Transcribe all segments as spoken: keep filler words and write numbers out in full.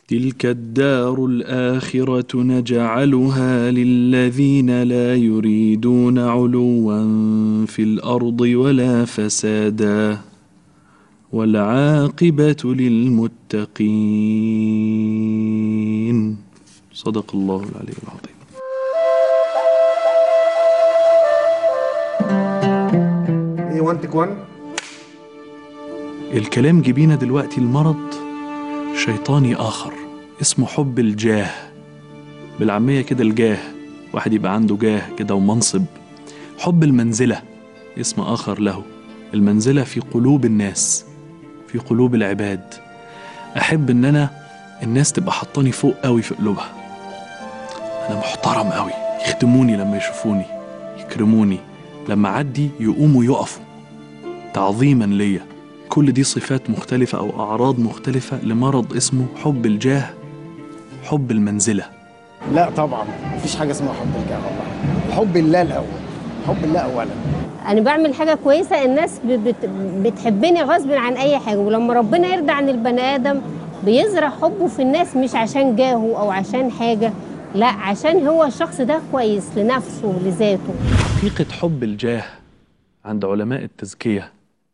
تلك الدار الآخرة نجعلها للذين لا يريدون علوا في الأرض ولا فسادا والعاقبة للمتقين. صدق الله العلي العظيم. ايه وان تك وان. الكلام جبينا دلوقتي المرض شيطاني آخر اسمه حب الجاه، بالعامية كده الجاه، واحد يبقى عنده جاه كده ومنصب. حب المنزلة اسم آخر له، المنزلة في قلوب الناس، في قلوب العباد. أحب إن أنا الناس تبقى حطاني فوق قوي في قلوبها، أنا محترم قوي، يخدموني لما يشوفوني، يكرموني لما عدي يقوموا يقفوا تعظيما ليا. كل دي صفات مختلفة أو أعراض مختلفة لمرض اسمه حب الجاه، حب المنزلة. لا طبعا مفيش حاجه اسمها حب الجاه، والله حب الله الاول، حب الله اولا. انا بعمل حاجه كويسه الناس بت بتحبني غصب عن اي حاجه، ولما ربنا يرضى عن البني ادم بيزرع حبه في الناس، مش عشان جاهه او عشان حاجه، لا عشان هو الشخص ده كويس لنفسه ولذاته. حقيقة حب الجاه عند علماء التزكية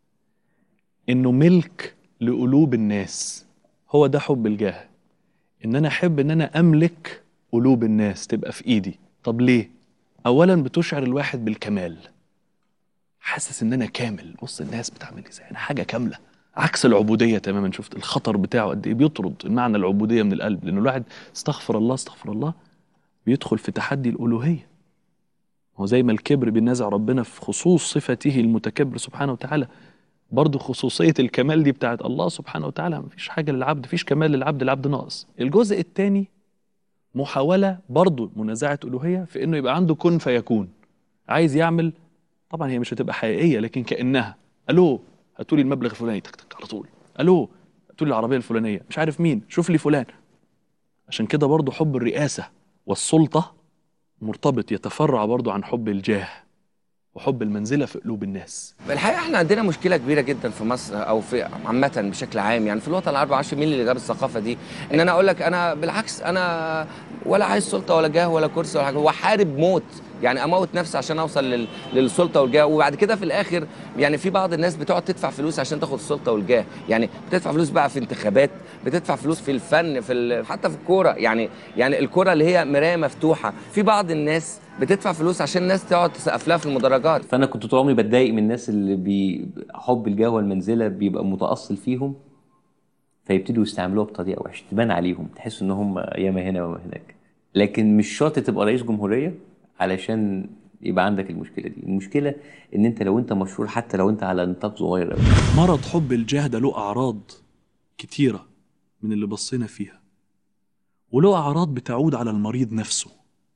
إنه ملك لقلوب الناس، هو ده حب الجاه. إن أنا أحب إن أنا أملك قلوب الناس تبقى في إيدي. طب ليه؟ أولا بتشعر الواحد بالكمال، حاسس إن أنا كامل. بص الناس بتعمل إزاي، أنا حاجة كاملة، عكس العبودية تماما. شفت الخطر بتاعه قد إيه، بيطرد المعنى العبودية من القلب، لأنه الواحد استغفر الله استغفر الله بيدخل في تحدي الألوهية. هو زي ما الكبر بينازع ربنا في خصوص صفته المتكبر سبحانه وتعالى، برضو خصوصية الكمال دي بتاعت الله سبحانه وتعالى. مفيش حاجة للعبد، مفيش كمال للعبد، العبد ناقص. الجزء الثاني محاولة برضو منازعة ألوهية في إنه يبقى عنده كن فيكون، عايز يعمل. طبعا هي مش هتبقى حقيقية لكن كأنها، ألو هاتولي المبلغ الفلاني، تك تك على طول، ألو هاتولي العربية الفلانية، مش عارف مين، شوف لي فلان. عشان كده برضو حب الرئاسة والسلطة مرتبط، يتفرع برضو عن حب الجاه وحب المنزلة في قلوب الناس. الحقيقه احنا عندنا مشكله كبيره جدا في مصر او في عامه بشكل عام، يعني في الوطن العربي. عشرة مين اللي جاب الثقافه دي ان انا اقول لك انا بالعكس، انا ولا عايز سلطه ولا جاه ولا كرسي ولا حاجه، واحارب موت، يعني اموت نفسي عشان اوصل لل... للسلطه والجاه. وبعد كده في الاخر يعني في بعض الناس بتقعد تدفع فلوس عشان تاخد السلطه والجاه، يعني بتدفع فلوس بقى في انتخابات، بتدفع فلوس في الفن، في ال... حتى في الكوره. يعني يعني الكوره اللي هي مرايه مفتوحه، في بعض الناس بتدفع فلوس عشان الناس تقعد تسقف لها في المدرجات. فانا كنت طول عمري بتضايق من الناس اللي بحب الجاه والمنزله بيبقى متاصل فيهم، فيبتدوا يستعملوها بطريقه وحشه تبان عليهم، تحس ان هم ياما هنا وياما هناك. لكن مش شرط تبقى رئيس جمهوريه علشان يبقى عندك المشكله دي. المشكله ان انت لو انت مشهور، حتى لو انت على نطاق صغير قوي. مرض حب الجاه ده له اعراض كتيره من اللي بصينا فيها، وله اعراض بتعود على المريض نفسه.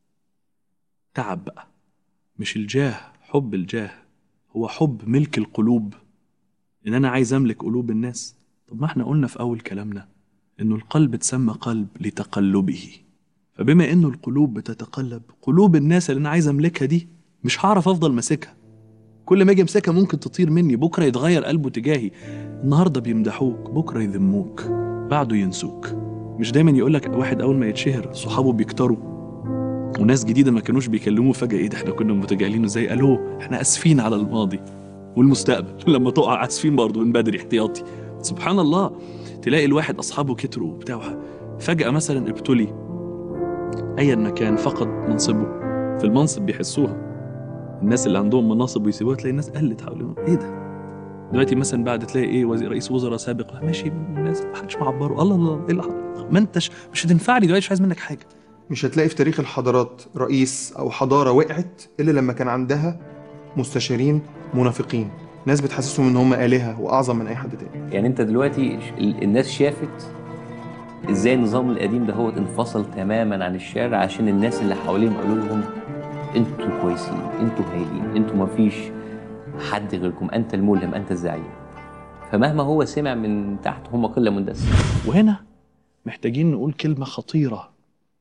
تعب بقى، مش الجاه حب الجاه، هو حب ملك القلوب، ان انا عايز املك قلوب الناس. طب ما احنا قلنا في اول كلامنا انه القلب اتسمى قلب لتقلبه، فبما انه القلوب بتتقلب، قلوب الناس اللي انا عايز املكها دي مش هعرف افضل ماسكها. كل ما اجي امسكها ممكن تطير مني، بكره يتغير قلبه تجاهي. النهارده بيمدحوك، بكره يذموك، بعده ينسوك. مش دايما يقولك واحد اول ما يتشهر صحابه بيكتروا، وناس جديده ما كانوش بيكلموه فجاه ايه ده احنا كنا متجاهلينه ازاي، الو احنا اسفين على الماضي والمستقبل. لما تقع اسفين برضه من بدري احتياطي. سبحان الله، تلاقي الواحد اصحابه كتروا وبتاع، فجاه مثلا ابتلي ايا ما كان، فقد منصبه. في المنصب بيحسوها الناس اللي عندهم مناصب ويسيبوها، تلاقي الناس قلت حواليهم. ايه ده دلوقتي مثلا بعد تلاقي ايه وزير رئيس وزراء سابق ماشي الناس ما حدش معبره، الله الله ايه اللي حصل، ما انتش مش هتنفعني دلوقتي، مش عايز منك حاجه. مش هتلاقي في تاريخ الحضارات رئيس او حضاره وقعت الا لما كان عندها مستشارين منافقين، ناس بتحسسهم ان هم آلهة واعظم من اي حد تاني. يعني انت دلوقتي الناس شافت ازاي النظام القديم ده هو انفصل تماما عن الشارع، عشان الناس اللي حواليهم قالوا لهم انتوا كويسين، انتوا هايلين، انتوا ما فيش حد غيركم، انت الملهم، انت الزعيم. فمهما هو سمع من تحت هم قله مندسه. وهنا محتاجين نقول كلمه خطيره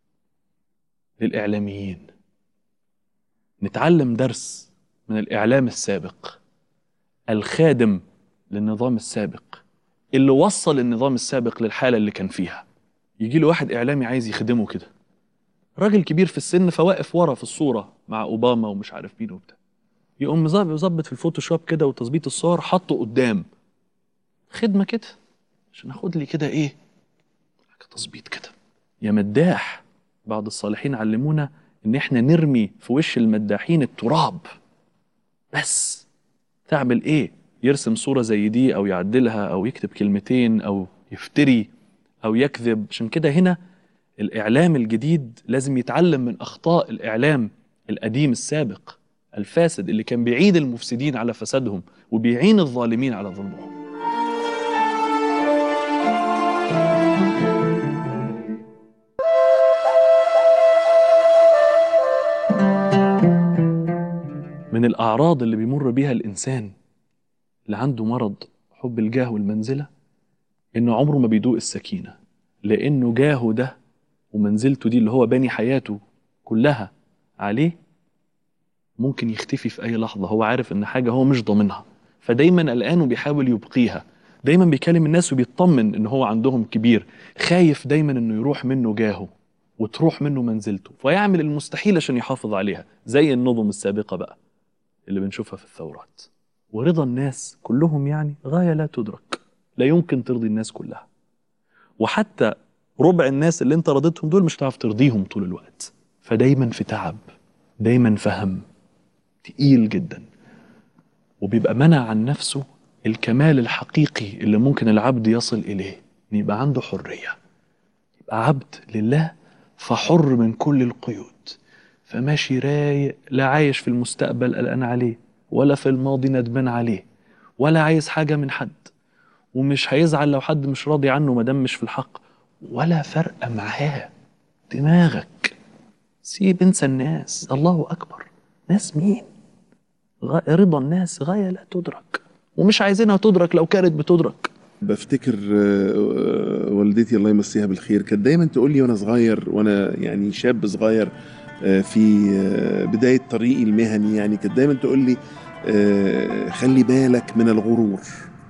للاعلاميين، نتعلم درس من الاعلام السابق الخادم للنظام السابق اللي وصل النظام السابق للحاله اللي كان فيها. يجي له واحد إعلامي عايز يخدمه كده، راجل كبير في السن فواقف ورا في الصورة مع أوباما ومش عارف مين وبتاع، يقوم مظبط في الفوتوشوب كده وتظبيط الصور حطه قدام خدمة كده عشان اخد لي كده ايه تظبيط كده. يا مداح، بعض الصالحين علمونا ان احنا نرمي في وش المداحين التراب بس. تعمل ايه؟ يرسم صورة زي دي او يعدلها او يكتب كلمتين او يفتري او يكذب. عشان كده هنا الاعلام الجديد لازم يتعلم من اخطاء الاعلام القديم السابق الفاسد اللي كان بيعين المفسدين على فسادهم وبيعين الظالمين على ظلمهم. من الأعراض اللي بيمر بيها الإنسان اللي عنده مرض حب الجاه والمنزلة إنه عمره ما بيدوق السكينة، لأنه جاهه ده ومنزلته دي اللي هو باني حياته كلها عليه ممكن يختفي في أي لحظة. هو عارف إن حاجة هو مش ضامنها، فدايما قلقان وبيحاول يبقيها، دايما بيكلم الناس وبيطمن إن هو عندهم كبير، خايف دايما إنه يروح منه جاهه وتروح منه منزلته، فيعمل المستحيل عشان يحافظ عليها، زي النظم السابقة بقى اللي بنشوفها في الثورات. ورضا الناس كلهم يعني غاية لا تدرك، لا يمكن ترضي الناس كلها، وحتى ربع الناس اللي انت رضيتهم دول مش هتعرف ترضيهم طول الوقت، فدايما في تعب، دايما في هم تقيل جدا، وبيبقى منع عن نفسه الكمال الحقيقي اللي ممكن العبد يصل إليه، إن يبقى عنده حرية، يبقى عبد لله فحر من كل القيود، فماشي رايق، لا عايش في المستقبل قلقان عليه ولا في الماضي ندمان عليه ولا عايز حاجة من حد، ومش هيزعل لو حد مش راضي عنه مادام مش في الحق، ولا فرق معاه دماغك، سيب انسى الناس، الله أكبر، ناس مين؟ رضا الناس غاية لا تدرك، ومش عايزينها تدرك لو كانت بتدرك. بفتكر والدتي الله يمسيها بالخير كانت دايما تقول لي وانا صغير، وانا يعني شاب صغير في بداية طريقي المهني، يعني كانت دايما تقول لي خلي بالك من الغرور.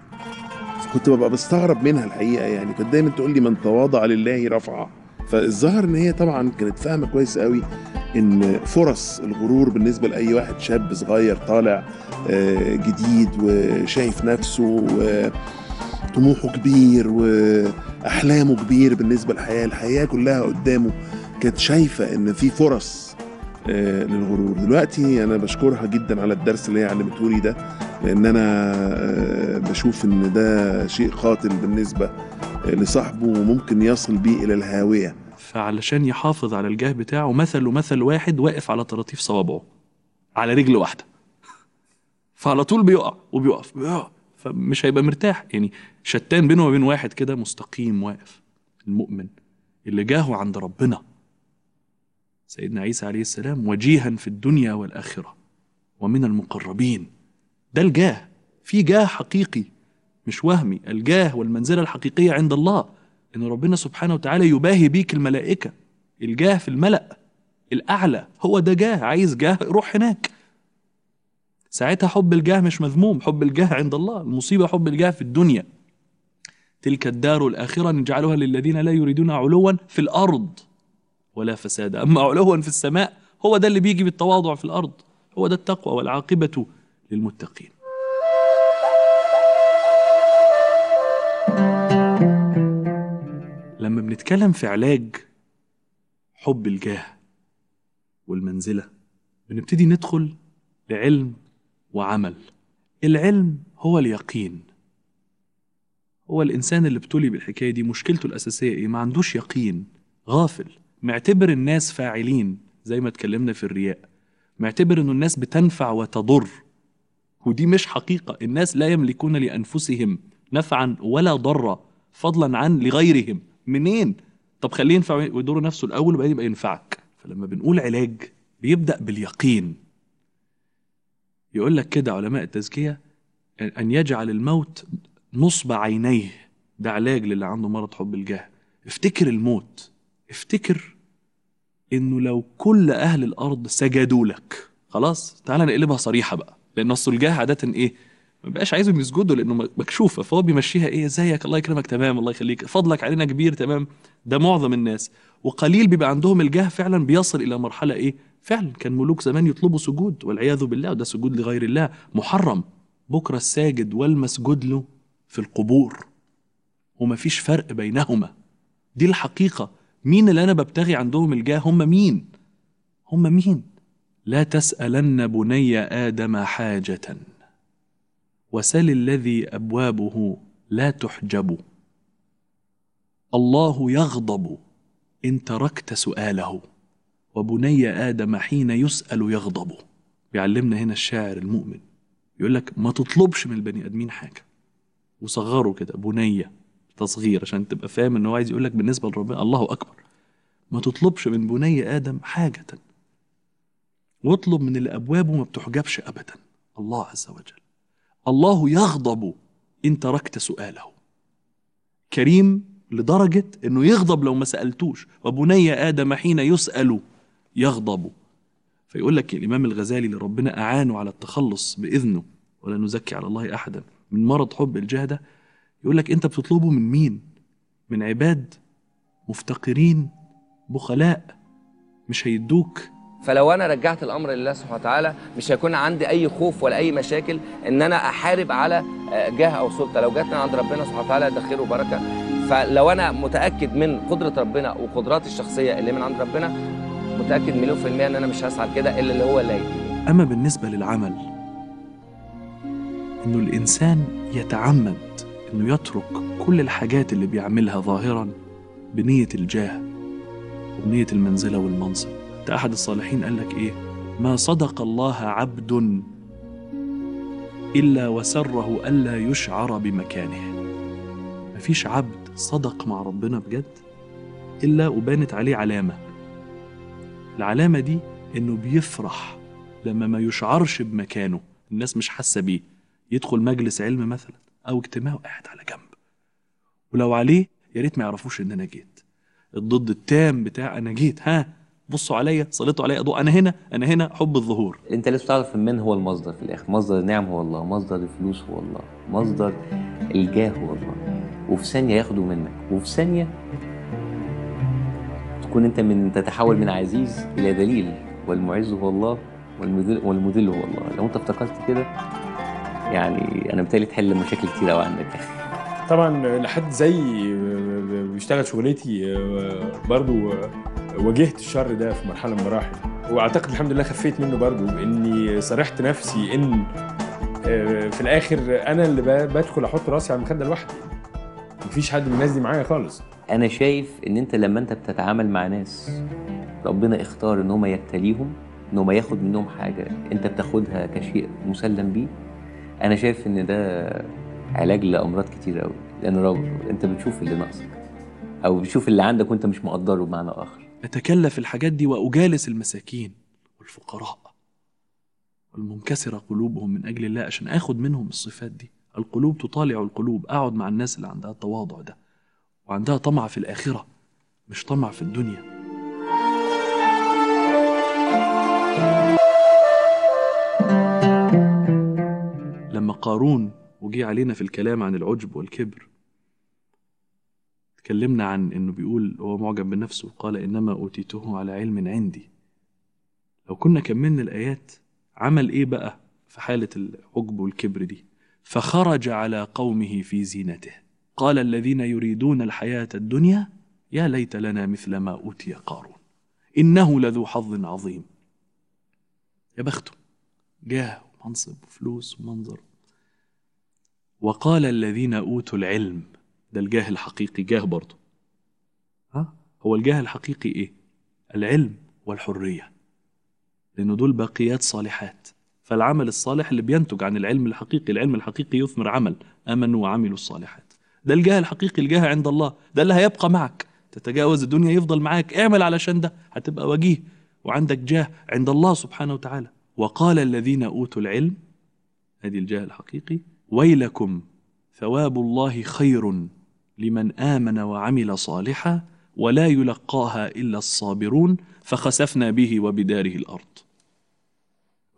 كنت ببقى بستغرب منها الحقيقة، يعني كانت دايما تقول لي من تواضع لله رفعه. فالظاهر ان هي طبعا كانت فاهمة كويس قوي ان فرص الغرور بالنسبة لأي واحد شاب صغير طالع جديد وشايف نفسه وطموحه كبير وأحلامه كبير بالنسبة للحياة، الحياة كلها قدامه، كانت شايفة ان في فرص آه للغرور. دلوقتي انا بشكرها جدا على الدرس اللي هي علمته لي ده، لان انا آه بشوف ان ده شيء قاتل بالنسبة آه لصاحبه وممكن يصل بيه الى الهاوية. فعلشان يحافظ على الجاه بتاعه مثله مثل واحد واقف على طراطيف صوابعه على رجل واحدة، فعلى طول بيقع وبيقف بيقع، فمش هيبقى مرتاح، يعني شتان بينه وبين واحد كده مستقيم واقف. المؤمن اللي جاهه عند ربنا سيدنا عيسى عليه السلام وجيها في الدنيا والآخرة ومن المقربين، ده الجاه، في جاه حقيقي مش وهمي. الجاه والمنزلة الحقيقية عند الله إن ربنا سبحانه وتعالى يباهي بيك الملائكة، الجاه في الملأ الأعلى، هو ده جاه. عايز جاه روح هناك، ساعتها حب الجاه مش مذموم، حب الجاه عند الله. المصيبة حب الجاه في الدنيا. تلك الدار الآخرة نجعلها للذين لا يريدون علوا في الأرض ولا فساد، أما علوا في السماء هو ده اللي بيجي بالتواضع في الأرض، هو ده التقوى والعاقبة للمتقين. لما بنتكلم في علاج حب الجاه والمنزلة بنبتدي ندخل لعلم وعمل. العلم هو اليقين. هو الإنسان اللي ابتلي بالحكاية دي مشكلته الأساسية إيه؟ ما عندوش يقين، غافل، معتبر الناس فاعلين زي ما اتكلمنا في الرياء، معتبر إنه الناس بتنفع وتضر، ودي مش حقيقة. الناس لا يملكون لأنفسهم نفعا ولا ضرا فضلا عن لغيرهم. منين؟ طب خليه ينفع ويضر نفسه الأول وبعدين يبقى ينفعك. فلما بنقول علاج بيبدأ باليقين. يقول لك كده علماء التزكية أن يجعل الموت نصب عينيه، ده علاج للي عنده مرض حب الجاه. افتكر الموت، افتكر إنه لو كل أهل الأرض سجدوا لك، خلاص تعالى نقلبها صريحة بقى، لأن أصل الجاه عادة إيه؟ ما بقاش عايزهم يسجدوا لانه مكشوفه، فهو بيمشيها ايه، ازيك الله يكرمك تمام الله يخليك فضلك علينا كبير تمام. ده معظم الناس، وقليل بيبقى عندهم الجاه فعلا بيصل الى مرحله ايه، فعلا كان ملوك زمان يطلبوا سجود والعياذ بالله، وده سجود لغير الله محرم. بكره الساجد والمسجود له في القبور، ومفيش فرق بينهما. دي الحقيقه. مين اللي انا ببتغي عندهم الجاه؟ هم مين؟ هم مين؟ لا تسألن بني آدم حاجة وسل الذي أبوابه لا تحجب. الله يغضب إن تركت سؤاله، وبني آدم حين يسأل يغضب. بيعلمنا هنا الشاعر المؤمن، يقول لك ما تطلبش من البني آدمين حاجة، وصغره كده بنية تصغير عشان تبقى فاهم إنه عايز يقول لك بالنسبة لربنا الله أكبر. ما تطلبش من بني آدم حاجة، واطلب من اللي أبوابه ما بتحجبش أبدا، الله عز وجل. الله يغضب إن تركت سؤاله، كريم لدرجة إنه يغضب لو ما سألتوش. وبني آدم حين يسأل يغضب. فيقول لك الإمام الغزالي اللي ربنا أعانه على التخلص بإذنه، ولا نزكي على الله أحدا، من مرض حب الجاه ده، يقول لك أنت بتطلبه من مين؟ من عباد مفتقرين بخلاء مش هيدوك. فلو انا رجعت الامر لله سبحانه وتعالى مش هيكون عندي اي خوف ولا اي مشاكل ان انا احارب على جاه او سلطه. لو جاتنا عند ربنا سبحانه وتعالى ده خير وبركه. فلو انا متاكد من قدره ربنا وقدراتي الشخصيه اللي من عند ربنا، متاكد مليون في الميه ان انا مش هسعى كده الا اللي هو اللي هيديني. اما بالنسبه للعمل، انه الانسان يتعمد انه يترك كل الحاجات اللي بيعملها ظاهرا بنيه الجاه وبنيه المنزله والمنصب. أحد الصالحين قال لك إيه؟ ما صدق الله عبد إلا وسره ألا يشعر بمكانه. مفيش عبد صدق مع ربنا بجد إلا وبانت عليه علامة. العلامة دي إنه بيفرح لما ما يشعرش بمكانه، الناس مش حاسة بيه. يدخل مجلس علم مثلا أو اجتماع قاعد على جنب، ولو عليه يا ريت ما يعرفوش إن أنا جيت. الضد التام بتاع أنا جيت، ها بصوا عليا، صليتوا عليا ضوء، انا هنا انا هنا حب الظهور. انت لازم تعرف من هو المصدر في الاخر. مصدر النعم هو الله، مصدر الفلوس هو الله، مصدر الجاه هو الله. وفي ثانيه ياخده منك، وفي ثانيه تكون انت من تتحول من عزيز الى ذليل. والمعز هو الله والمذل والمذل هو الله. لو انت افتكرت كده يعني انا بالتالي تحل مشاكل كتير قوي عندك. طبعا لحد زي بيشتغل شغلتي برضو واجهت الشر ده في مرحله من المراحل، واعتقد الحمد لله خفيت منه برضو، باني صرحت نفسي ان في الاخر انا اللي بدخل احط راسي على المخده لوحدي، مفيش حد من الناس دي معايا خالص. انا شايف ان انت لما انت بتتعامل مع ناس ربنا اختار ان هم يبتليهم، ان هم ياخد منهم حاجه انت بتاخدها كشيء مسلم بيه، انا شايف ان ده علاج لامراض كتير قوي. لان رب انت بتشوف اللي ناقصك او بتشوف اللي عندك وانت مش مقدره بمعنى اخر. أتكلف الحاجات دي وأجالس المساكين والفقراء والمنكسرة قلوبهم من أجل الله عشان آخد منهم الصفات دي. القلوب تطالع القلوب. أقعد مع الناس اللي عندها التواضع ده وعندها طمع في الآخرة مش طمع في الدنيا. لما قارون وجي علينا في الكلام عن العجب والكبر، تكلمنا عن انه بيقول هو معجب بنفسه، قال انما اوتيته على علم عندي. لو كنا كملنا الايات عمل ايه بقى في حالة العجب والكبر دي؟ فخرج على قومه في زينته قال الذين يريدون الحياة الدنيا يا ليت لنا مثل ما اوتي قارون انه لذو حظ عظيم. يا بخته، جاه ومنصب وفلوس ومنظر. وقال الذين اوتوا العلم، ده الجاه الحقيقي، جاه برضه. ها هو الجاه الحقيقي ايه؟ العلم والحرية، لأنه دول باقيات صالحات. فالعمل الصالح اللي بينتج عن العلم الحقيقي، العلم الحقيقي يثمر عمل آمنوا وعملوا الصالحات. ده الجاه الحقيقي، الجاه عند الله، ده اللي هيبقى معك. تتجاوز الدنيا يفضل معاك، اعمل علشان ده هتبقى وجيه وعندك جاه عند الله سبحانه وتعالى. وقال الذين أوتوا العلم، هذه الجاه الحقيقي، ويلكم ثواب الله خير لمن آمن وعمل صالحا ولا يلقاها إلا الصابرون فخسفنا به وبداره الأرض.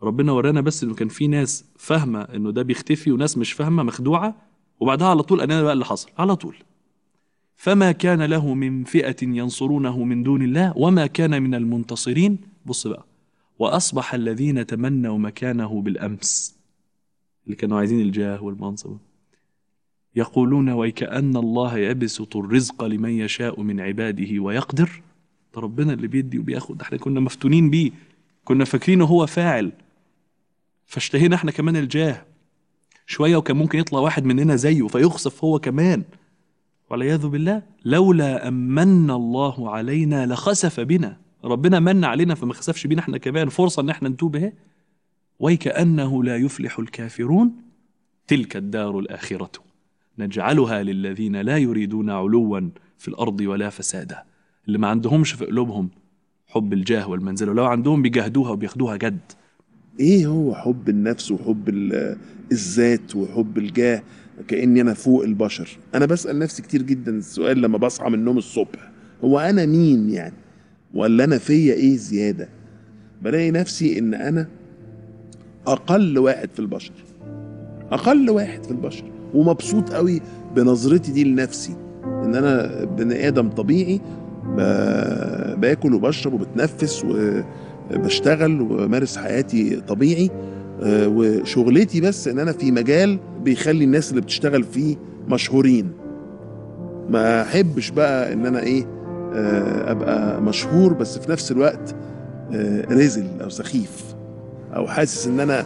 ربنا ورانا بس انه كان في ناس فاهمه انه ده بيختفي وناس مش فاهمه مخدوعه، وبعدها على طول انا بقى اللي حصل على طول. فما كان له من فئة ينصرونه من دون الله وما كان من المنتصرين. بص بقى، وأصبح الذين تمنوا مكانه بالأمس، اللي كانوا عايزين الجاه والمنصب، يقولون ويكأن الله يبسط الرزق لمن يشاء من عباده ويقدر. ده ربنا اللي بيدي وبياخد، احنا كنا مفتونين بيه، كنا فاكرينه هو فاعل، فاشتهينا احنا كمان الجاه شوية، وكان ممكن يطلع واحد مننا زيه فيخسف هو كمان والعياذ بالله. لولا أمن الله علينا لخسف بنا، ربنا من علينا فما خسفش بينا احنا كمان، فرصة ان احنا نتوب اهي. ويكأنه لا يفلح الكافرون تلك الدار الآخرة نجعلها للذين لا يريدون علوا في الأرض ولا فسادا، اللي ما عندهمش في قلوبهم حب الجاه والمنزل، ولو عندهم بيجاهدوها وبياخدوها جد. ايه هو حب النفس وحب الذات وحب الجاه؟ كأني انا فوق البشر. انا بسأل نفسي كتير جدا السؤال لما بصحى من النوم الصبح، هو انا مين يعني؟ ولا انا فيا ايه زيادة؟ بلاقي نفسي ان انا اقل واحد في البشر، اقل واحد في البشر، ومبسوط قوي بنظرتي دي لنفسي، ان انا بني ادم طبيعي باكل وبشرب وبتنفس وبشتغل ومارس حياتي طبيعي، وشغلتي بس ان انا في مجال بيخلي الناس اللي بتشتغل فيه مشهورين. ما احبش بقى ان انا ايه ابقى مشهور بس في نفس الوقت رزل او سخيف، او حاسس ان انا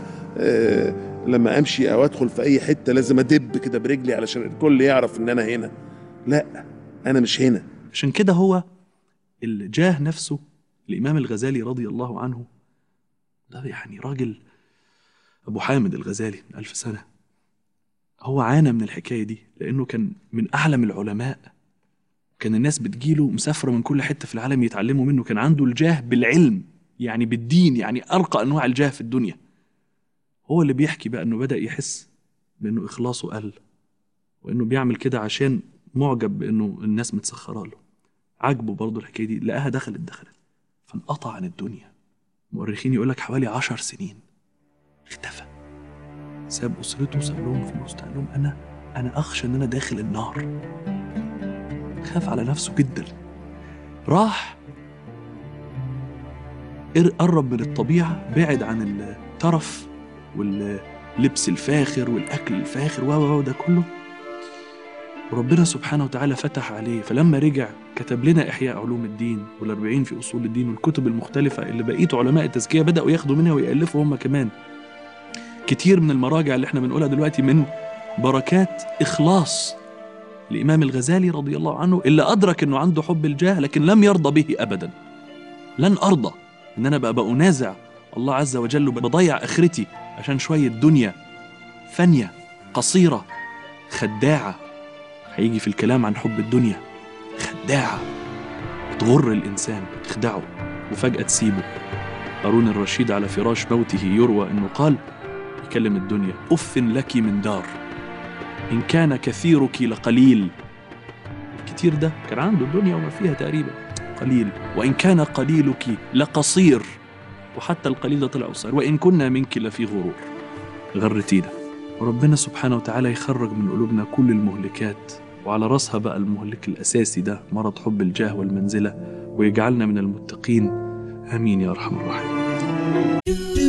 لما امشي او ادخل في اي حته لازم ادب كده برجلي علشان الكل يعرف ان انا هنا. لا، انا مش هنا. عشان كده هو الجاه نفسه الامام الغزالي رضي الله عنه، ده يعني راجل ابو حامد الغزالي من ألف سنه، هو عانى من الحكايه دي لانه كان من اعلم العلماء، كان الناس بتجيله مسافره من كل حته في العالم يتعلموا منه، كان عنده الجاه بالعلم يعني بالدين، يعني ارقى انواع الجاه في الدنيا. هو اللي بيحكي بقى انه بدأ يحس بانه اخلاصه قل، وانه بيعمل كده عشان معجب بانه الناس متسخره له. عجبه برضه الحكايه دي، لقاها دخلت دخلت فانقطع عن الدنيا. مؤرخين يقول لك حوالي عشر سنين اختفى، ساب اسرته، ساب لهم فلوس، قال لهم انا انا اخشى ان انا داخل النار، خاف على نفسه جدا. راح قرب من الطبيعه، بعد عن الترف واللبس الفاخر والأكل الفاخر و ده كله، وربنا سبحانه وتعالى فتح عليه. فلما رجع كتب لنا إحياء علوم الدين والأربعين في أصول الدين والكتب المختلفة اللي بقيت علماء التزكية بدأوا ياخدوا منها ويألفوا هم كمان. كتير من المراجع اللي احنا بنقولها دلوقتي من بركات إخلاص الإمام الغزالي رضي الله عنه، اللي أدرك أنه عنده حب الجاه لكن لم يرضى به أبدا. لن أرضى أن أنا بقى بأنازع الله عز وجل وبضيع آخرتي عشان شوية دنيا فانية قصيرة خداعة. هيجي في الكلام عن حب الدنيا خداعة بتغر الإنسان، بتخدعه وفجأة تسيبه. هارون الرشيد على فراش موته يروى أنه قال، يكلم الدنيا: أف لك من دار إن كان كثيرك لقليل. الكتير ده كان عنده الدنيا وما فيها تقريبا قليل، وإن كان قليلك لقصير، وحتى القليل ده طلع قصير، وإن كنا منك لفي غرور. غرتينا. وربنا سبحانه وتعالى يخرج من قلوبنا كل المهلكات، وعلى رأسها بقى المهلك الأساسي ده مرض حب الجاه والمنزلة، ويجعلنا من المتقين. آمين يا أرحم الراحمين.